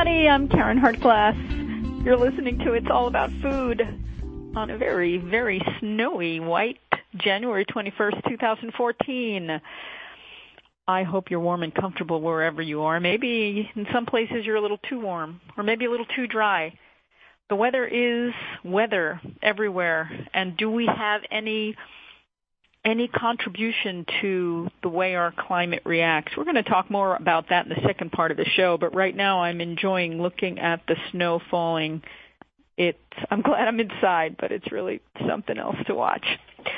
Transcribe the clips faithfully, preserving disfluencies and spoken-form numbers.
everybody. I'm Karen Hartglass. You're listening to It's All About Food on a very, very snowy, white January twenty-first, twenty fourteen. I hope you're warm and comfortable wherever you are. Maybe in some places you're a little too warm or maybe a little too dry. The weather is weather everywhere. And do we have any any contribution to the way our climate reacts? We're going to talk more about that in the second part of the show, but right now I'm enjoying looking at the snow falling. It's, I'm glad I'm inside, but it's really something else to watch.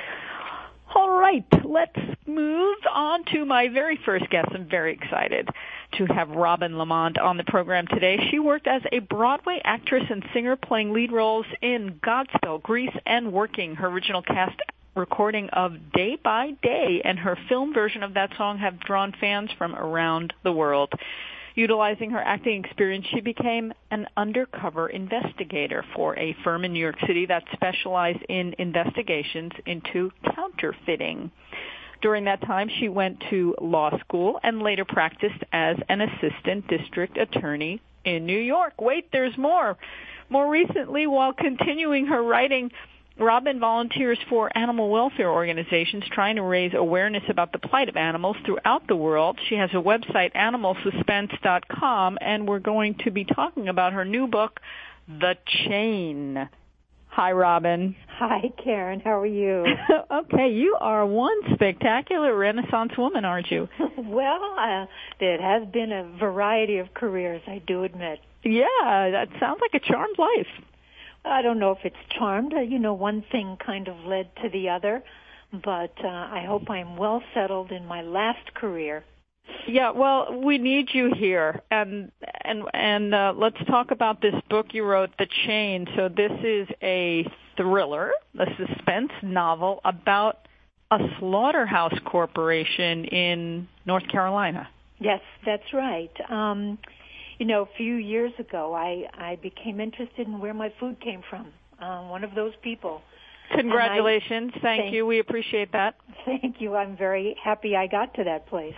All right, let's move on to my very first guest. I'm very excited to have Robin Lamont on the program today. She worked as a Broadway actress and singer playing lead roles in Godspell, Grease, and Working. Her original cast recording of Day by Day and her film version of that song have drawn fans from around the world. Utilizing her acting experience, she became an undercover investigator for a firm in New York City that specialized in investigations into counterfeiting. During that time, she went to law school and later practiced as an assistant district attorney in New York. Wait, there's more. More recently, while continuing her writing, Robin volunteers for animal welfare organizations trying to raise awareness about the plight of animals throughout the world. She has a website, animal suspense dot com, and we're going to be talking about her new book, The Chain. Hi, Robin. Hi, Karen. How are you? Okay, you are one spectacular Renaissance woman, aren't you? Well, uh, it has been a variety of careers, I do admit. Yeah, that sounds like a charmed life. I don't know if it's charmed. Uh, you know, one thing kind of led to the other, but uh, I hope I'm well settled in my last career. Yeah, well, we need you here, and and and uh, let's talk about this book you wrote, The Chain. So this is a thriller, a suspense novel about a slaughterhouse corporation in North Carolina. Yes, that's right. Um, You know, a few years ago, I, I became interested in where my food came from. Um, one of those people. Congratulations. I, thank, thank you. We appreciate that. Thank you. I'm very happy I got to that place.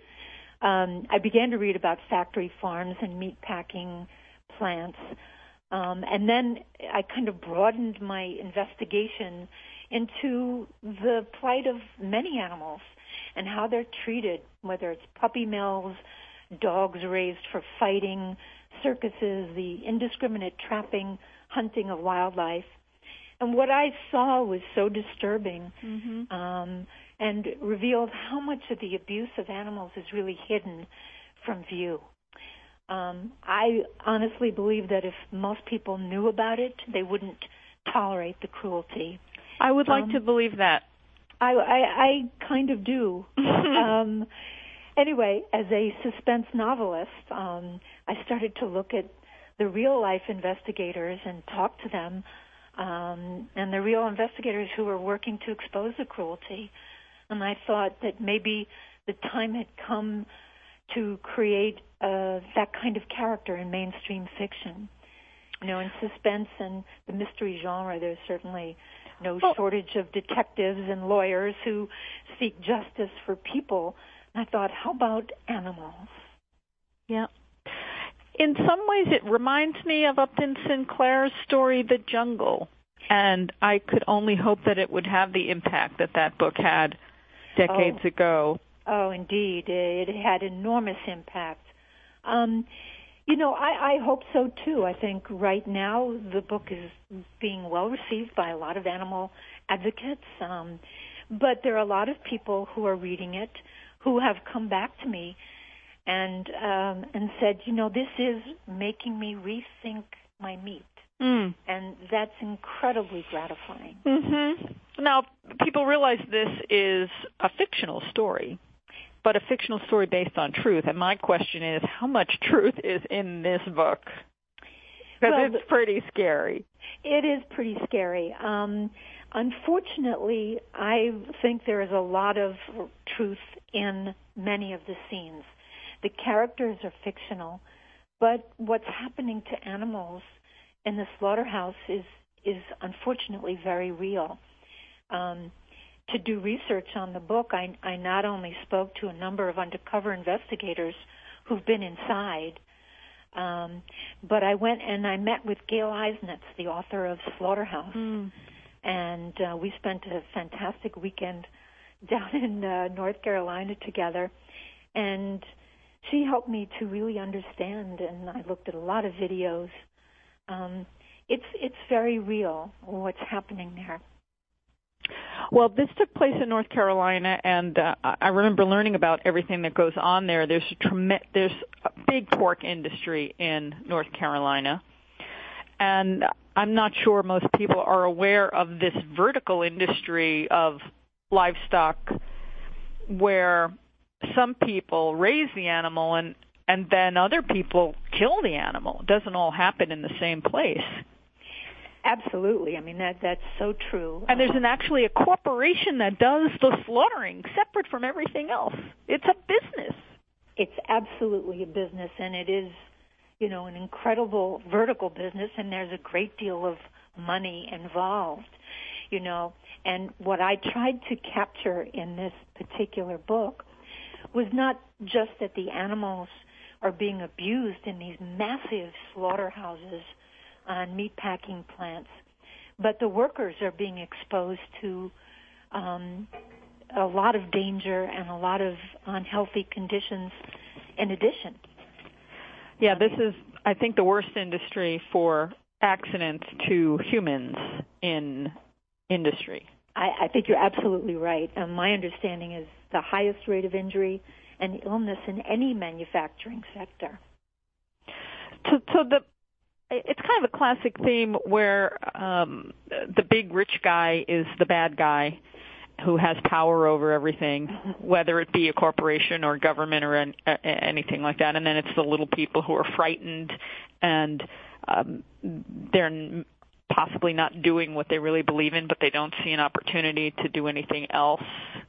um, I began to read about factory farms and meat packing plants. Um, and then I kind of broadened my investigation into the plight of many animals and how they're treated, whether it's puppy mills, dogs raised for fighting, circuses, the indiscriminate trapping, hunting of wildlife. And what I saw was so disturbing mm-hmm. um, and revealed how much of the abuse of animals is really hidden from view. Um, I honestly believe that if most people knew about it, they wouldn't tolerate the cruelty. I would like um, to believe that. I, I, I kind of do. um Anyway, as a suspense novelist, um, I started to look at the real-life investigators and talk to them, um, and the real investigators who were working to expose the cruelty. And I thought that maybe the time had come to create uh, that kind of character in mainstream fiction. You know, in suspense and the mystery genre, there's certainly no well, shortage of detectives and lawyers who seek justice for people. I thought, how about animals? Yeah. In some ways, it reminds me of Upton Sinclair's story, The Jungle, and I could only hope that it would have the impact that that book had decades oh. ago. Oh, indeed. It had enormous impact. Um, you know, I, I hope so, too. I think right now the book is being well received by a lot of animal advocates, um, but there are a lot of people who are reading it who have come back to me and um, and said, you know, this is making me rethink my meat. Mm. And that's incredibly gratifying. Mm-hmm. Now, people realize this is a fictional story, but a fictional story based on truth. And my question is, how much truth is in this book? Because well, it's pretty scary. It is pretty scary. Um, unfortunately, I think there is a lot of truth in many of the scenes. The characters are fictional, but what's happening to animals in the slaughterhouse is is unfortunately very real. Um, to do research on the book, I, I not only spoke to a number of undercover investigators who've been inside, Um, but I went and I met with Gail Eisnitz, the author of Slaughterhouse, mm. and uh, we spent a fantastic weekend down in uh, North Carolina together, and she helped me to really understand, and I looked at a lot of videos. Um, it's it's very real what's happening there. Well, this took place in North Carolina, and uh, I remember learning about everything that goes on there. There's a trem- there's a big pork industry in North Carolina, and I'm not sure most people are aware of this vertical industry of livestock where some people raise the animal and, and then other people kill the animal. It doesn't all happen in the same place. Absolutely. I mean, that that's so true. And there's an actually a corporation that does the slaughtering separate from everything else. It's a business. It's absolutely a business, and it is, you know, an incredible vertical business, and there's a great deal of money involved, you know. And what I tried to capture in this particular book was not just that the animals are being abused in these massive slaughterhouses on meatpacking plants, but the workers are being exposed to um, a lot of danger and a lot of unhealthy conditions in addition. Yeah, this is, I think, the worst industry for accidents to humans in industry. I, I think you're absolutely right. Um, my understanding is the highest rate of injury and illness in any manufacturing sector. So, so the it's kind of a classic theme where um, the big rich guy is the bad guy who has power over everything, whether it be a corporation or government or an, uh, anything like that. And then it's the little people who are frightened and um, they're possibly not doing what they really believe in, but they don't see an opportunity to do anything else.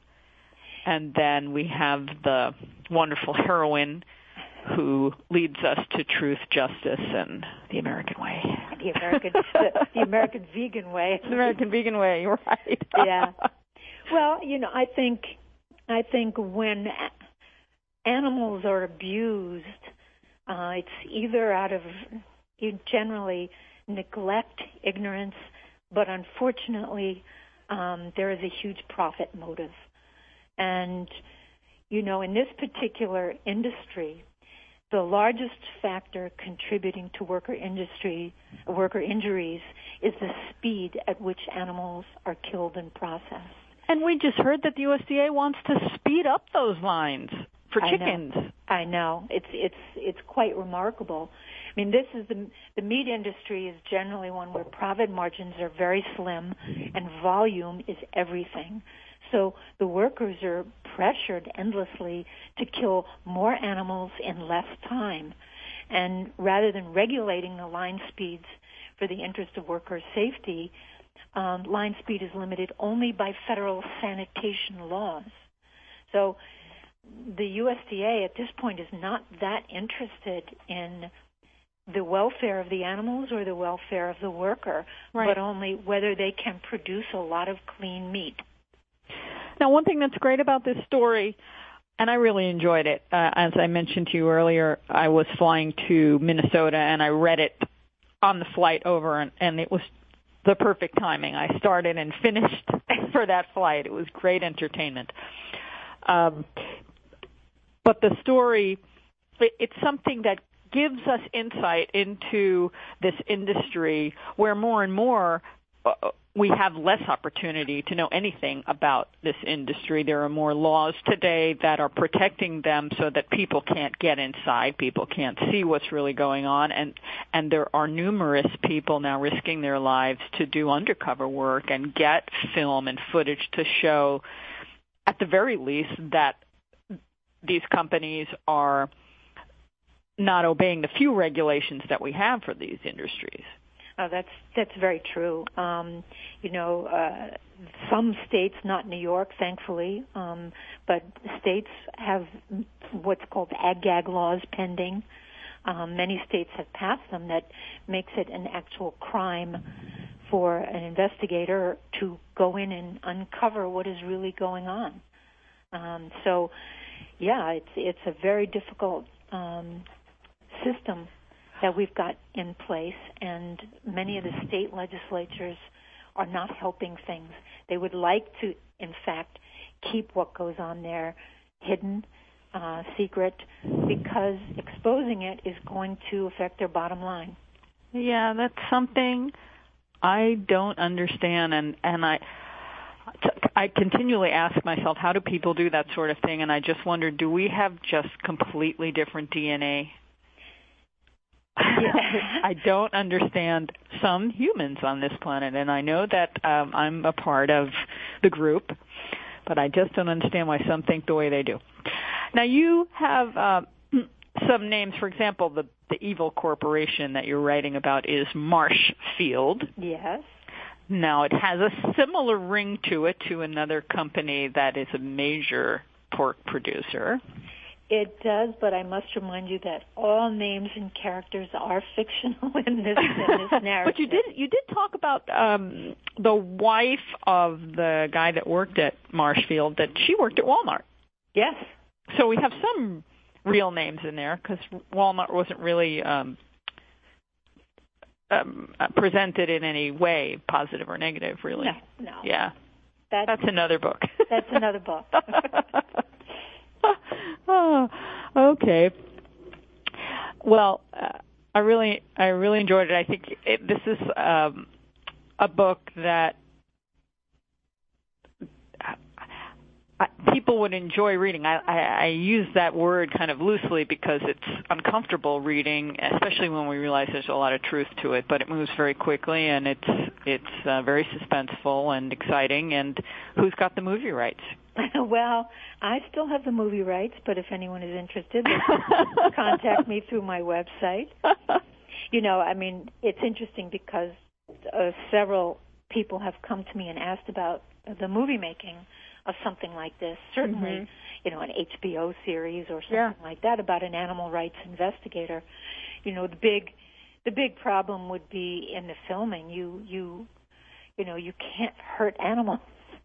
And then we have the wonderful heroine who leads us to truth, justice, and the American way. The American, the, the American vegan way. The American vegan way, right? Yeah. Well, you know, I think, I think when animals are abused, uh, it's either out of generally neglect, ignorance, but unfortunately, um, there is a huge profit motive. And, you know, in this particular industry, the largest factor contributing to worker industry, worker injuries is the speed at which animals are killed and processed. And we just heard that the U S D A wants to speed up those lines for chickens. I know. I know. It's it's it's quite remarkable. I mean, this is the the meat industry is generally one where profit margins are very slim and volume is everything. So the workers are pressured endlessly to kill more animals in less time. And rather than regulating the line speeds for the interest of worker safety, um, line speed is limited only by federal sanitation laws. So the U S D A at this point is not that interested in the welfare of the animals or the welfare of the worker, right, but only whether they can produce a lot of clean meat. Now, one thing that's great about this story, and I really enjoyed it, uh, as I mentioned to you earlier, I was flying to Minnesota and I read it on the flight over, and, and it was the perfect timing. I started and finished for that flight. It was great entertainment. Um, but the story, it, it's something that gives us insight into this industry where more and more uh, we have less opportunity to know anything about this industry. There are more laws today that are protecting them so that people can't get inside, people can't see what's really going on, and and there are numerous people now risking their lives to do undercover work and get film and footage to show, at the very least, that these companies are not obeying the few regulations that we have for these industries. Oh, that's that's very true. Um, you know, uh, some states, not New York, thankfully, um, but states have what's called ag-gag laws pending. Um, many states have passed them that makes it an actual crime for an investigator to go in and uncover what is really going on. Um, so, yeah, it's it's a very difficult um, system that we've got in place, and many of the state legislatures are not helping things. They would like to, in fact, keep what goes on there hidden, uh, secret, because exposing it is going to affect their bottom line. Yeah, that's something I don't understand, and, and I I continually ask myself, how do people do that sort of thing? And I just wonder, do we have just completely different D N A? Yeah. I don't understand some humans on this planet, and I know that um, I'm a part of the group, but I just don't understand why some think the way they do. Now, you have uh, some names. For example, the, the evil corporation that you're writing about is Marshfield. Yes. Now, it has a similar ring to it to another company that is a major pork producer. It does, but I must remind you that all names and characters are fictional in this, in this narrative. But you did you did talk about um, the wife of the guy that worked at Marshfield, that she worked at Walmart. Yes. So we have some real names in there, because Walmart wasn't really um, um, presented in any way, positive or negative, really. No, no. Yeah. That's, that's another book. That's another book. Oh, okay. Well, uh, I really, I really enjoyed it. I think it, this is um, a book that I, people would enjoy reading. I, I, I use that word kind of loosely because it's uncomfortable reading, especially when we realize there's a lot of truth to it. But it moves very quickly, and it's it's uh, very suspenseful and exciting. And who's got the movie rights? Well, I still have the movie rights, but if anyone is interested, they can contact me through my website. You know, I mean, it's interesting because uh, several people have come to me and asked about the movie making of something like this. Certainly, mm-hmm. you know, an H B O series or something yeah. like that about an animal rights investigator. You know, the big, the big problem would be in the filming. You, you, you know, you can't hurt animals.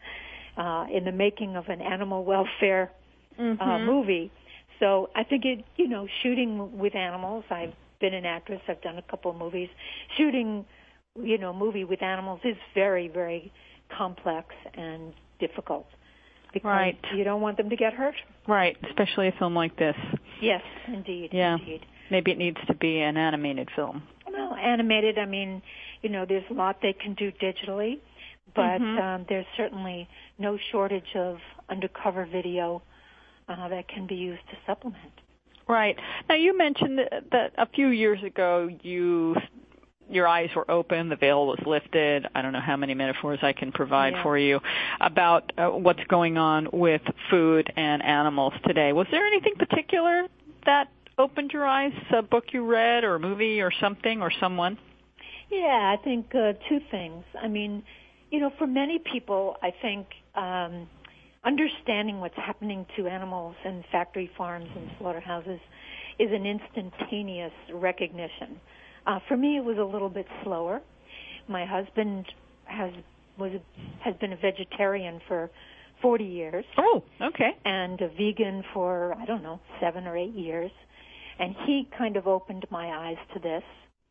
Uh, in the making of an animal welfare mm-hmm. uh, movie. So I think it, you know, shooting with animals, I've been an actress, I've done a couple of movies. Shooting, you know, a movie with animals is very, very complex and difficult because right. you don't want them to get hurt. Right, especially a film like this. Yes, indeed, yeah. indeed. Maybe it needs to be an animated film. Well, animated, I mean, you know, there's a lot they can do digitally. But mm-hmm. um, there's certainly no shortage of undercover video uh, that can be used to supplement. Right. Now, you mentioned that a few years ago you your eyes were open, the veil was lifted. I don't know how many metaphors I can provide yeah. for you about uh, what's going on with food and animals today. Was there anything particular that opened your eyes, a book you read or a movie or something or someone? Yeah, I think uh, two things. I mean, you know, for many people, I think um, understanding what's happening to animals in factory farms and slaughterhouses is an instantaneous recognition. Uh, for me, it was a little bit slower. My husband has was has been a vegetarian for forty years. Oh, okay. And a vegan for, I don't know, seven or eight years. And he kind of opened my eyes to this.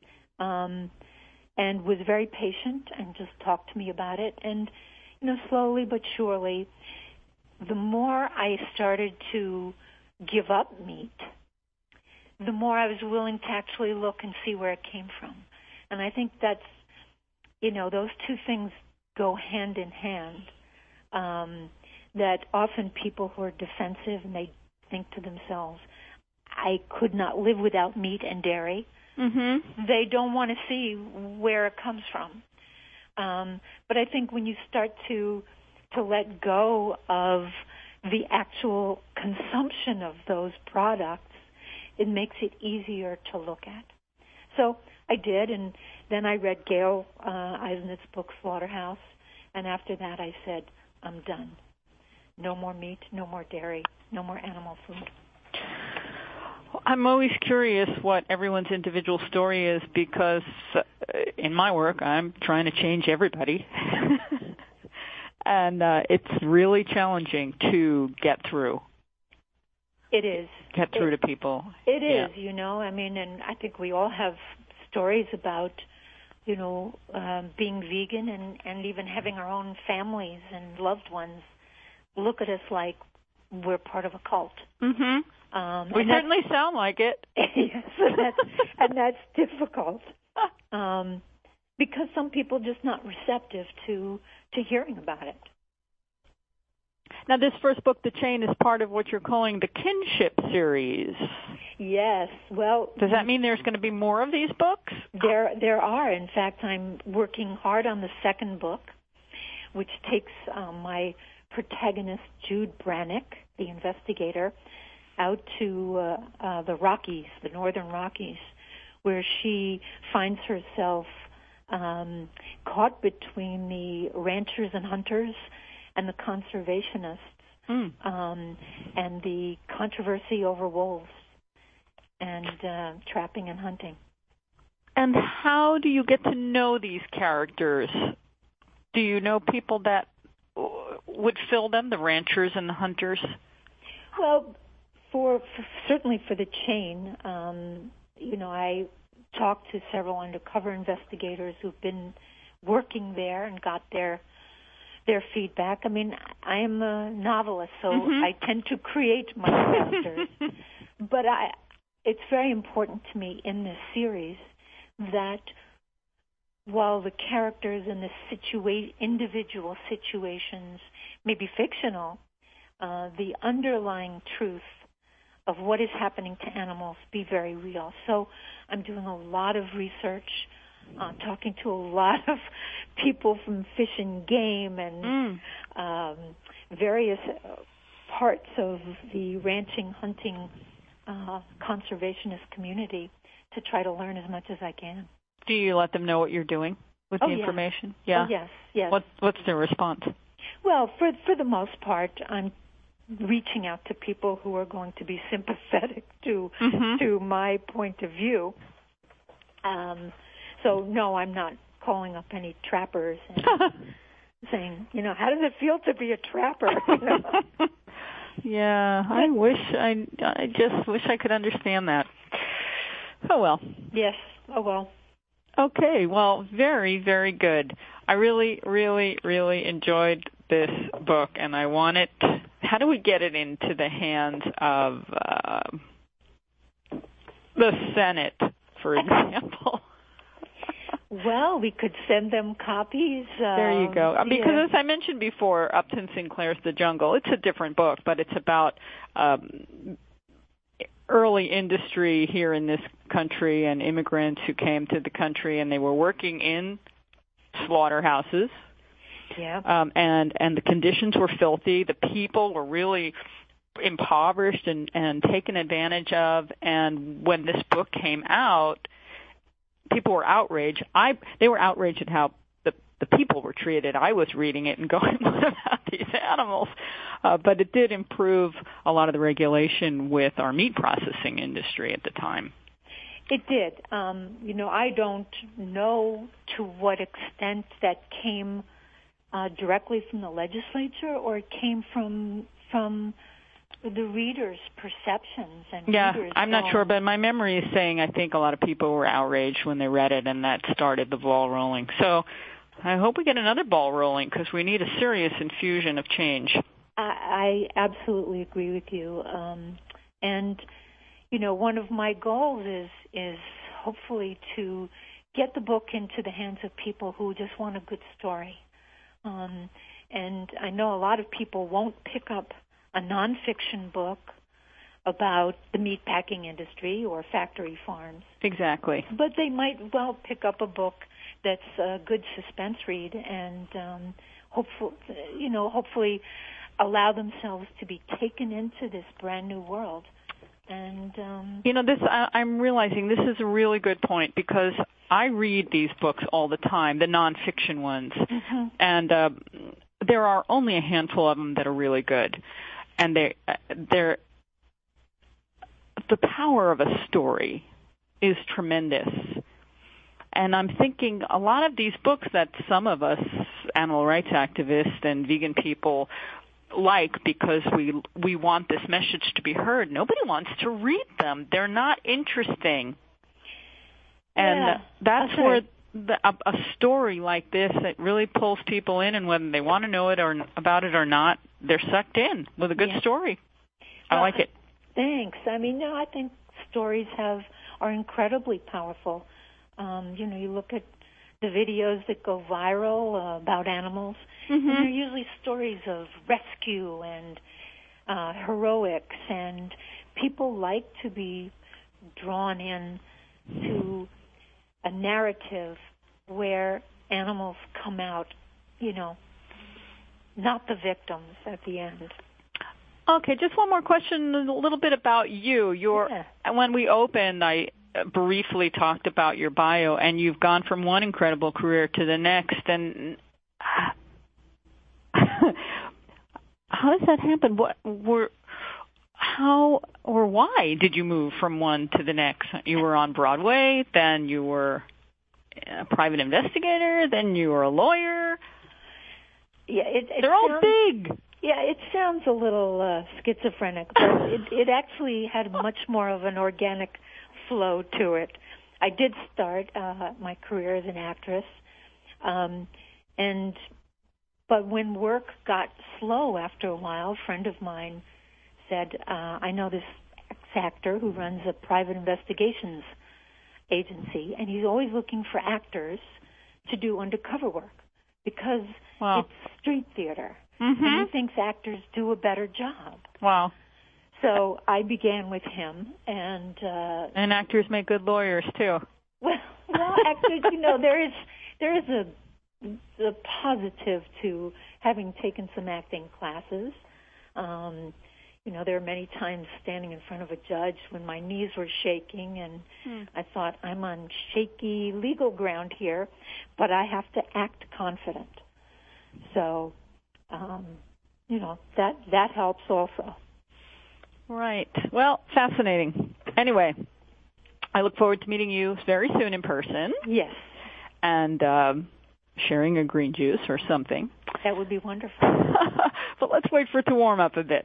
Um and was very patient and just talked to me about it. And, you know, slowly but surely, the more I started to give up meat, the more I was willing to actually look and see where it came from. And I think that's, you know, those two things go hand in hand, um, that often people who are defensive and they think to themselves, I could not live without meat and dairy. Mm-hmm. They don't want to see where it comes from. Um, but I think when you start to to let go of the actual consumption of those products, it makes it easier to look at. So I did, and then I read Gail uh, Eisenet's book, Slaughterhouse, and after that I said, I'm done. No more meat, no more dairy, no more animal food. I'm always curious what everyone's individual story is because in my work I'm trying to change everybody. And uh, it's really challenging to get through. It is. Get through it, to people. It yeah. is, you know. I mean, and I think we all have stories about, you know, um, being vegan and, and even having our own families and loved ones look at us like we're part of a cult. Mm-hmm. Um, we certainly sound like it. Yes, and that's, and that's difficult um, because some people are just not receptive to to hearing about it. Now, this first book, The Chain, is part of what you're calling the Kinship series. Yes. Well, does that mean there's going to be more of these books? There, there are. In fact, I'm working hard on the second book, which takes um, my protagonist, Jude Brannick, the investigator, out to uh, uh, the Rockies, the northern Rockies, where she finds herself um, caught between the ranchers and hunters and the conservationists, mm. um, and the controversy over wolves and uh, trapping and hunting. And how do you get to know these characters? Do you know people that would fill them, the ranchers and the hunters? Well, for, for certainly for The Chain, um, you know, I talked to several undercover investigators who've been working there and got their their feedback. I mean, I am a novelist, so mm-hmm. I tend to create my characters. But I, it's very important to me in this series that while the characters and the situa- individual situations may be fictional, uh, the underlying truth of what is happening to animals be very real. So I'm doing a lot of research, uh, talking to a lot of people from Fish and Game and mm. um, various parts of the ranching, hunting, uh, conservationist community to try to learn as much as I can. Do you let them know what you're doing with oh, the yes. information? Yeah. Oh, yes, yes. What, what's their response? Well, for for the most part, I'm reaching out to people who are going to be sympathetic to mm-hmm. to my point of view. Um, so, no, I'm not calling up any trappers and saying, you know, how does it feel to be a trapper? You know? Yeah, I wish I, I just wish I could understand that. Oh, well. Yes, oh, well. Okay, well, very, very good. I really, really, really enjoyed this book, and I want it. How do we get it into the hands of uh, the Senate, for example? Well, we could send them copies. Uh, there you go. Because yeah. as I mentioned before, Upton Sinclair's The Jungle, it's a different book, but it's about um, early industry here in this country and immigrants who came to the country, and they were working in slaughterhouses. Yeah. Um, and, and the conditions were filthy. The people were really impoverished and, and taken advantage of. And when this book came out, people were outraged. I they were outraged at how the the people were treated. I was reading it and going, what about these animals? Uh, but it did improve a lot of the regulation with our meat processing industry at the time. It did. Um, you know, I don't know to what extent that came uh, directly from the legislature or it came from from the readers' perceptions and yeah, readers' I'm not sure, but my memory is saying I think a lot of people were outraged when they read it, and that started the ball rolling. So I hope we get another ball rolling because we need a serious infusion of change. I, I absolutely agree with you. Um, and, you know, one of my goals is is hopefully to get the book into the hands of people who just want a good story. Um, and I know a lot of people won't pick up a nonfiction book about the meatpacking industry or factory farms. Exactly. But they might well pick up a book that's a good suspense read and um, hopefully, you know, hopefully allow themselves to be taken into this brand new world. And um, you know, this I, I'm realizing this is a really good point because I read these books all the time, the nonfiction ones, mm-hmm. and uh, there are only a handful of them that are really good. And they, they're, the power of a story is tremendous. And I'm thinking a lot of these books that some of us, animal rights activists and vegan people, like because we we want this message to be heard. Nobody wants to read them. They're not interesting. And yeah, that's, that's where right. the, a, a story like this that really pulls people in, and whether they want to know it or about it or not, they're sucked in with a good yeah. story. I well, like it. Thanks. I mean, no, I think stories have are incredibly powerful. Um, you know, you look at the videos that go viral uh, about animals, Mm-hmm. and they're usually stories of rescue and uh, heroics, and people like to be drawn in to a narrative where animals come out, you know, not the victims at the end. Okay, just one more question, a little bit about you. Your Yeah. When we opened, I briefly talked about your bio, and you've gone from one incredible career to the next. And how does that happen? What were how or why did you move from one to the next? You were on Broadway, then you were a private investigator, then you were a lawyer. Yeah, it, it They're all sounds, big. Yeah, it sounds a little uh, schizophrenic, but it, it actually had much more of an organic flow to it. I did start uh, my career as an actress, um, and but when work got slow after a while, a friend of mine said, uh, I know this ex-actor who runs a private investigations agency, and he's always looking for actors to do undercover work because Wow. it's street theater. Mm-hmm. And he thinks actors do a better job. Wow. So I began with him, and uh, and actors make good lawyers too. Well, well, actors, you know, there is there is a a positive to having taken some acting classes. Um, you know, there are many times standing in front of a judge when my knees were shaking, and hmm. I thought, I'm on shaky legal ground here, but I have to act confident. So, um, you know, that that helps also. Right. Well, fascinating. Anyway, I look forward to meeting you very soon in person. Yes. And um, sharing a green juice or something. That would be wonderful. But let's wait for it to warm up a bit.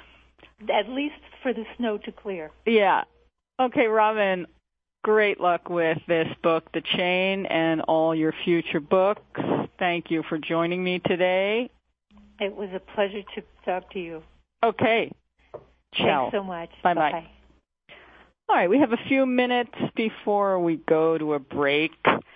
At least for the snow to clear. Yeah. Okay, Robin, great luck with this book, The Chain, and all your future books. Thank you for joining me today. It was a pleasure to talk to you. Okay. Ciao. Thanks so much. Bye-bye. Bye-bye. All right, we have a few minutes before we go to a break,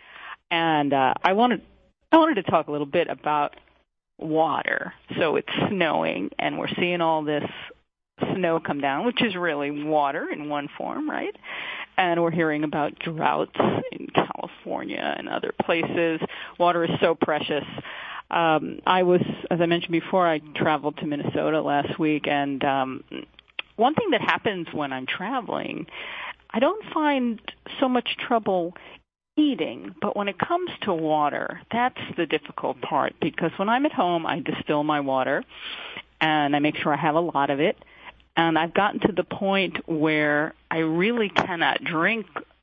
and uh, I wanted I wanted to talk a little bit about water. So it's snowing, and we're seeing all this snow come down, which is really water in one form, right? And we're hearing about droughts in California and other places. Water is so precious. Um, I was, as I mentioned before, I traveled to Minnesota last week, and um, one thing that happens when I'm traveling, I don't find so much trouble eating, but when it comes to water, that's the difficult part, because when I'm at home, I distill my water, and I make sure I have a lot of it, and I've gotten to the point where I really cannot drink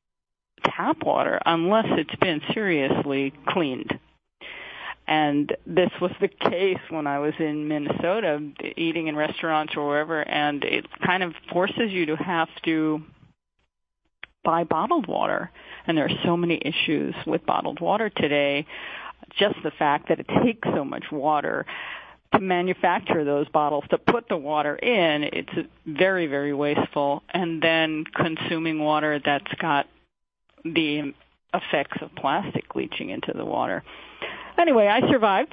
tap water unless it's been seriously cleaned. And this was the case when I was in Minnesota, eating in restaurants or wherever, and it kind of forces you to have to buy bottled water. And there are so many issues with bottled water today. Just the fact that it takes so much water to manufacture those bottles, to put the water in, it's very, very wasteful. And then consuming water that's got the effects of plastic leaching into the water. Anyway, I survived,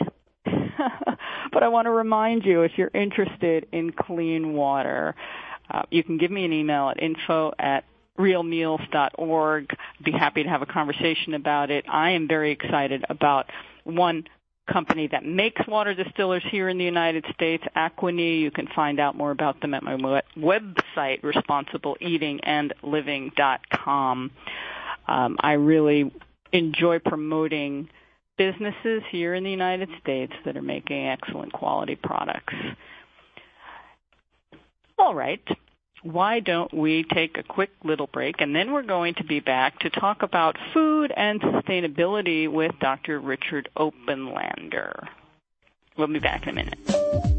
but I want to remind you, if you're interested in clean water, uh, you can give me an email at info at real meals dot org. I'd be happy to have a conversation about it. I am very excited about one company that makes water distillers here in the United States, Aquini. You can find out more about them at my website, responsible eating and living dot com. Um, I really enjoy promoting businesses here in the United States that are making excellent quality products. All right. Why don't we take a quick little break, and then we're going to be back to talk about food and sustainability with Doctor Richard Openlander. We'll be back in a minute.